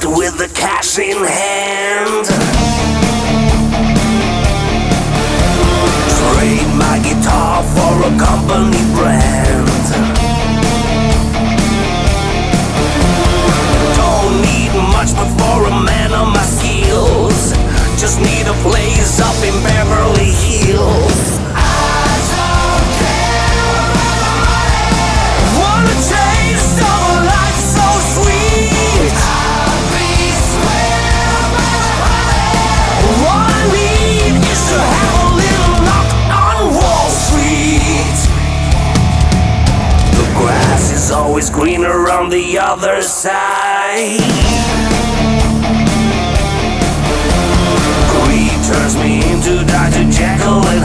with the cash in hand. Trade my guitar for a company brand. Don't need much but for a man on my skills. Just need a place up in Beverly Hills. I don't care about the money. Want a taste of a life so sweet. I'll be square by the honey. What I need is to have a little knock on Wall Street. The grass is always greener on the other side. Greed turns me into Dr. Jekyll and